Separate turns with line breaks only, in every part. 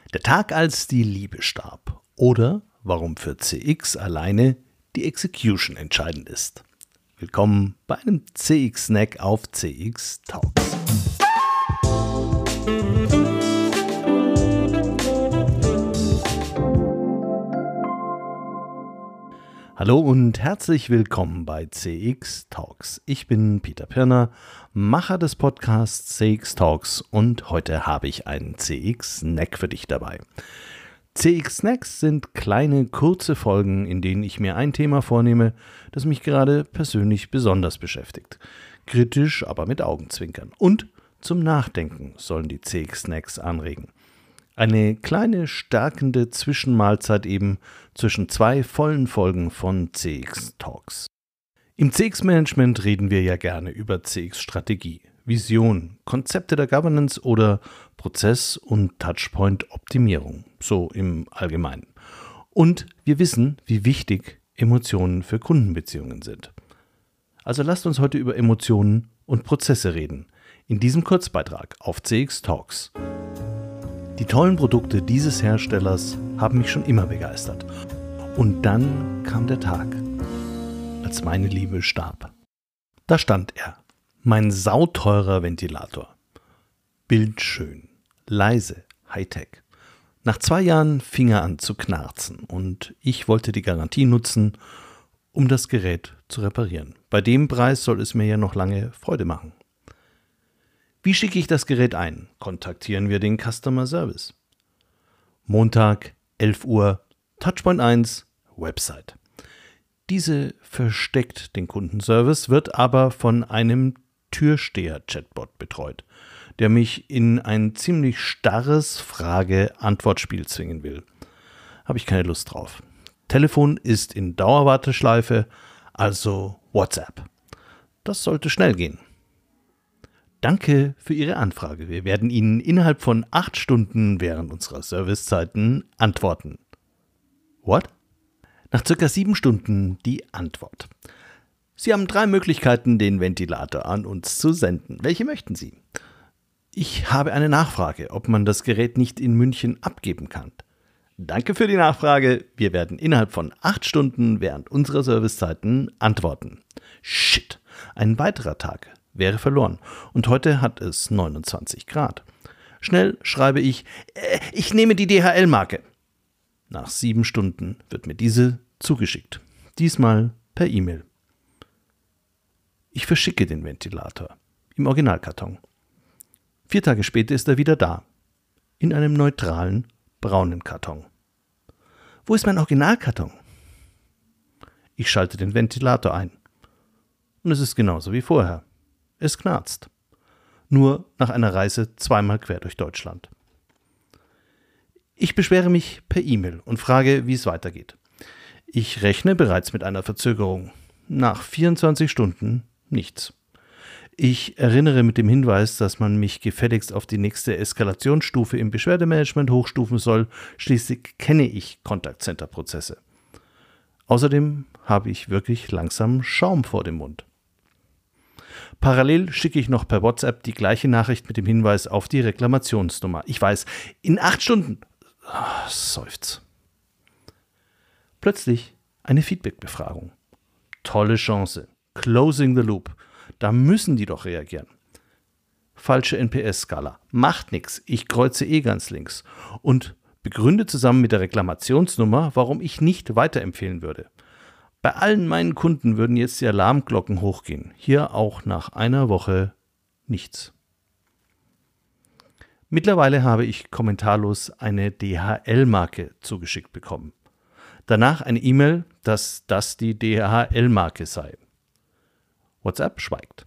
Der Tag, als die Liebe starb. Oder warum für CX alleine die Execution entscheidend ist. Willkommen bei einem CX-Snack auf CX Talks. Hallo und herzlich willkommen bei CX Talks. Ich bin Peter Pirner, Macher des Podcasts CX Talks und heute habe ich einen CX-Snack für dich dabei. CX-Snacks sind kleine, kurze Folgen, in denen ich mir ein Thema vornehme, das mich gerade persönlich besonders beschäftigt. Kritisch, aber mit Augenzwinkern. Und zum Nachdenken sollen die CX-Snacks anregen. Eine kleine, stärkende Zwischenmahlzeit eben zwischen zwei vollen Folgen von CX Talks. Im CX-Management reden wir ja gerne über CX-Strategie, Vision, Konzepte der Governance oder Prozess- und Touchpoint-Optimierung, so im Allgemeinen. Und wir wissen, wie wichtig Emotionen für Kundenbeziehungen sind. Also lasst uns heute über Emotionen und Prozesse reden, in diesem Kurzbeitrag auf CX Talks. Die tollen Produkte dieses Herstellers haben mich schon immer begeistert. Und dann kam der Tag, als meine Liebe starb. Da stand er, mein sauteurer Ventilator. Bildschön, leise, Hightech. Nach 2 Jahren fing er an zu knarzen und ich wollte die Garantie nutzen, um das Gerät zu reparieren. Bei dem Preis soll es mir ja noch lange Freude machen. Wie schicke ich das Gerät ein? Kontaktieren wir den Customer Service. Montag, 11 Uhr, Touchpoint 1, Website. Diese versteckt den Kundenservice, wird aber von einem Türsteher-Chatbot betreut, der mich in ein ziemlich starres Frage-Antwort-Spiel zwingen will. Habe ich keine Lust drauf. Telefon ist in Dauerwarteschleife, also WhatsApp. Das sollte schnell gehen. Danke für Ihre Anfrage. Wir werden Ihnen innerhalb von 8 Stunden während unserer Servicezeiten antworten. What? Nach ca. 7 Stunden die Antwort. Sie haben 3 Möglichkeiten, den Ventilator an uns zu senden. Welche möchten Sie? Ich habe eine Nachfrage, ob man das Gerät nicht in München abgeben kann. Danke für die Nachfrage. Wir werden innerhalb von 8 Stunden während unserer Servicezeiten antworten. Shit, ein weiterer Tag wäre verloren. Und heute hat es 29 Grad. Schnell schreibe ich nehme die DHL-Marke. Nach 7 Stunden wird mir diese zugeschickt. Diesmal per E-Mail. Ich verschicke den Ventilator im Originalkarton. 4 Tage später ist er wieder da. In einem neutralen, braunen Karton. Wo ist mein Originalkarton? Ich schalte den Ventilator ein. Und es ist genauso wie vorher. Es knarzt. Nur nach einer Reise 2-mal quer durch Deutschland. Ich beschwere mich per E-Mail und frage, wie es weitergeht. Ich rechne bereits mit einer Verzögerung. Nach 24 Stunden nichts. Ich erinnere mit dem Hinweis, dass man mich gefälligst auf die nächste Eskalationsstufe im Beschwerdemanagement hochstufen soll. Schließlich kenne ich Contact-Center-Prozesse. Außerdem habe ich wirklich langsam Schaum vor dem Mund. Parallel schicke ich noch per WhatsApp die gleiche Nachricht mit dem Hinweis auf die Reklamationsnummer. Ich weiß, in 8 Stunden. Seufz. Plötzlich eine Feedback-Befragung. Tolle Chance. Closing the loop. Da müssen die doch reagieren. Falsche NPS-Skala. Macht nix. Ich kreuze ganz links. Und begründe zusammen mit der Reklamationsnummer, warum ich nicht weiterempfehlen würde. Bei allen meinen Kunden würden jetzt die Alarmglocken hochgehen. Hier auch nach einer Woche nichts. Mittlerweile habe ich kommentarlos eine DHL-Marke zugeschickt bekommen. Danach eine E-Mail, dass das die DHL-Marke sei. WhatsApp schweigt.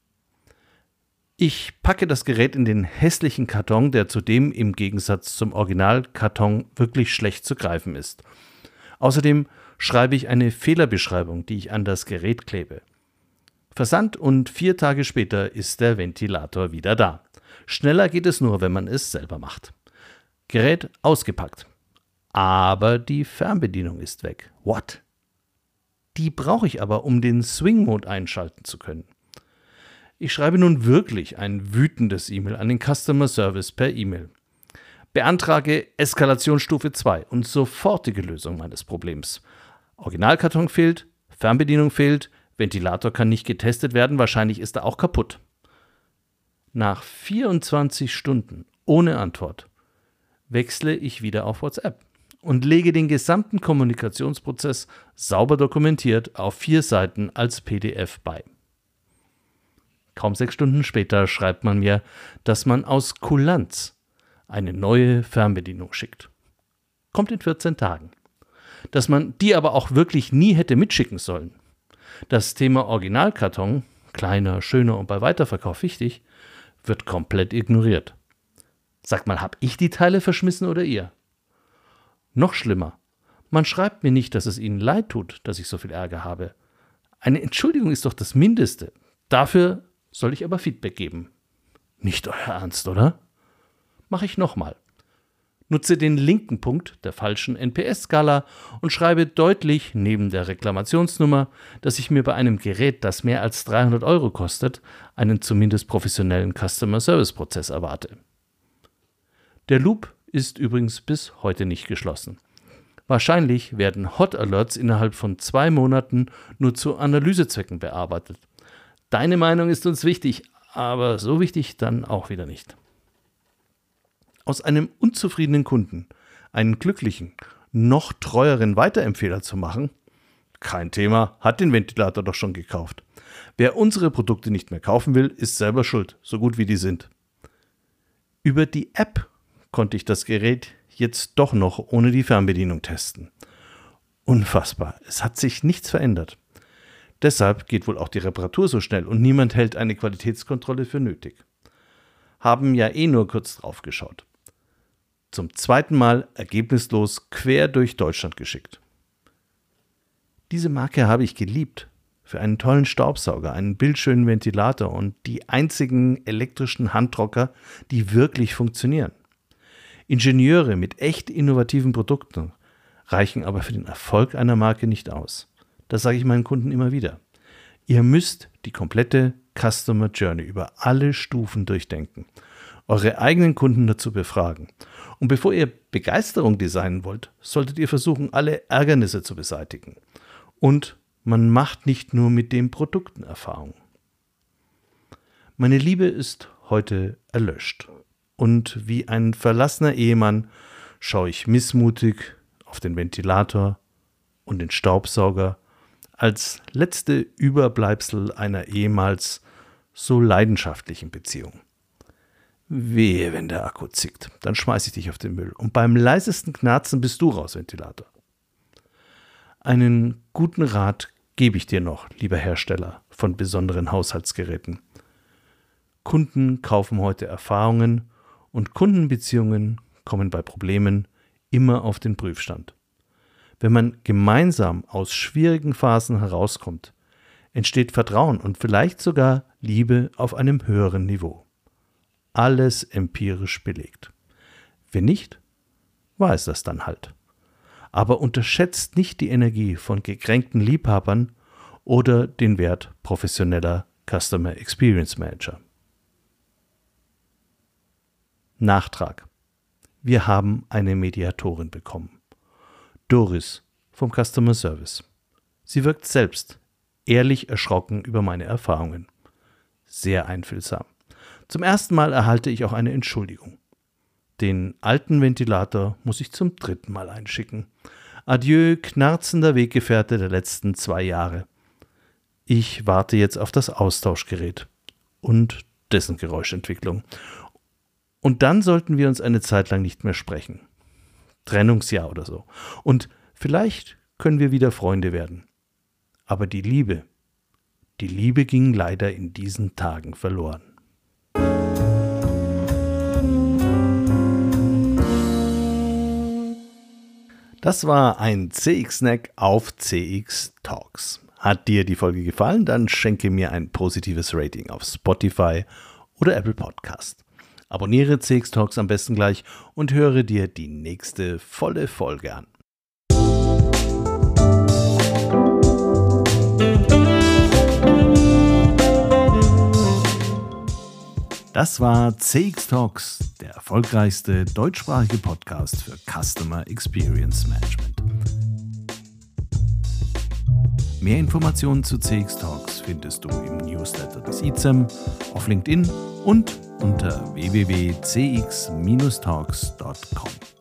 Ich packe das Gerät in den hässlichen Karton, der zudem im Gegensatz zum Originalkarton wirklich schlecht zu greifen ist. Außerdem schreibe ich eine Fehlerbeschreibung, die ich an das Gerät klebe. Versand und 4 Tage später ist der Ventilator wieder da. Schneller geht es nur, wenn man es selber macht. Gerät ausgepackt. Aber die Fernbedienung ist weg. What? Die brauche ich aber, um den Swing-Mode einschalten zu können. Ich schreibe nun wirklich ein wütendes E-Mail an den Customer Service per E-Mail. Beantrage Eskalationsstufe 2 und sofortige Lösung meines Problems. Originalkarton fehlt, Fernbedienung fehlt, Ventilator kann nicht getestet werden, wahrscheinlich ist er auch kaputt. Nach 24 Stunden ohne Antwort wechsle ich wieder auf WhatsApp und lege den gesamten Kommunikationsprozess sauber dokumentiert auf 4 Seiten als PDF bei. Kaum 6 Stunden später schreibt man mir, dass man aus Kulanz eine neue Fernbedienung schickt. Kommt in 14 Tagen. Dass man die aber auch wirklich nie hätte mitschicken sollen. Das Thema Originalkarton, kleiner, schöner und bei Weiterverkauf wichtig, wird komplett ignoriert. Sag mal, hab ich die Teile verschmissen oder ihr? Noch schlimmer, man schreibt mir nicht, dass es Ihnen leid tut, dass ich so viel Ärger habe. Eine Entschuldigung ist doch das Mindeste. Dafür soll ich aber Feedback geben. Nicht euer Ernst, oder? Mache ich nochmal. Nutze den linken Punkt der falschen NPS-Skala und schreibe deutlich neben der Reklamationsnummer, dass ich mir bei einem Gerät, das mehr als 300 € kostet, einen zumindest professionellen Customer-Service-Prozess erwarte. Der Loop ist übrigens bis heute nicht geschlossen. Wahrscheinlich werden Hot Alerts innerhalb von 2 Monaten nur zu Analysezwecken bearbeitet. Deine Meinung ist uns wichtig, aber so wichtig dann auch wieder nicht. Aus einem unzufriedenen Kunden einen glücklichen, noch treueren Weiterempfehler zu machen? Kein Thema, hat den Ventilator doch schon gekauft. Wer unsere Produkte nicht mehr kaufen will, ist selber schuld, so gut wie die sind. Über die App konnte ich das Gerät jetzt doch noch ohne die Fernbedienung testen. Unfassbar, es hat sich nichts verändert. Deshalb geht wohl auch die Reparatur so schnell und niemand hält eine Qualitätskontrolle für nötig. Haben ja nur kurz drauf geschaut. Zum 2. Mal ergebnislos quer durch Deutschland geschickt. Diese Marke habe ich geliebt. Für einen tollen Staubsauger, einen bildschönen Ventilator und die einzigen elektrischen Handtrockner, die wirklich funktionieren. Ingenieure mit echt innovativen Produkten reichen aber für den Erfolg einer Marke nicht aus. Das sage ich meinen Kunden immer wieder. Ihr müsst die komplette Customer Journey über alle Stufen durchdenken, eure eigenen Kunden dazu befragen. Und bevor ihr Begeisterung designen wollt, solltet ihr versuchen, alle Ärgernisse zu beseitigen. Und man macht nicht nur mit den Produkten Erfahrung. Meine Liebe ist heute erlöscht. Und wie ein verlassener Ehemann schaue ich missmutig auf den Ventilator und den Staubsauger als letzte Überbleibsel einer ehemals so leidenschaftlichen Beziehung. Wehe, wenn der Akku zickt, dann schmeiße ich dich auf den Müll. Und beim leisesten Knarzen bist du raus, Ventilator. Einen guten Rat gebe ich dir noch, lieber Hersteller von besonderen Haushaltsgeräten. Kunden kaufen heute Erfahrungen und Kundenbeziehungen kommen bei Problemen immer auf den Prüfstand. Wenn man gemeinsam aus schwierigen Phasen herauskommt, entsteht Vertrauen und vielleicht sogar Liebe auf einem höheren Niveau. Alles empirisch belegt. Wenn nicht, war es das dann halt. Aber unterschätzt nicht die Energie von gekränkten Liebhabern oder den Wert professioneller Customer Experience Manager. Nachtrag. Wir haben eine Mediatorin bekommen. Doris vom Customer Service. Sie wirkt selbst ehrlich erschrocken über meine Erfahrungen. Sehr einfühlsam. Zum ersten Mal erhalte ich auch eine Entschuldigung. Den alten Ventilator muss ich zum 3. Mal einschicken. Adieu, knarzender Weggefährte der letzten 2 Jahre. Ich warte jetzt auf das Austauschgerät und dessen Geräuschentwicklung. Und dann sollten wir uns eine Zeit lang nicht mehr sprechen. Trennungsjahr oder so. Und vielleicht können wir wieder Freunde werden. Aber die Liebe ging leider in diesen Tagen verloren. Das war ein CX-Snack auf CX Talks. Hat dir die Folge gefallen? Dann schenke mir ein positives Rating auf Spotify oder Apple Podcast. Abonniere CX Talks am besten gleich und höre dir die nächste volle Folge an. Das war CX Talks, der erfolgreichste deutschsprachige Podcast für Customer Experience Management. Mehr Informationen zu CX Talks findest du im Newsletter des ICEM, auf LinkedIn und unter www.cx-talks.com.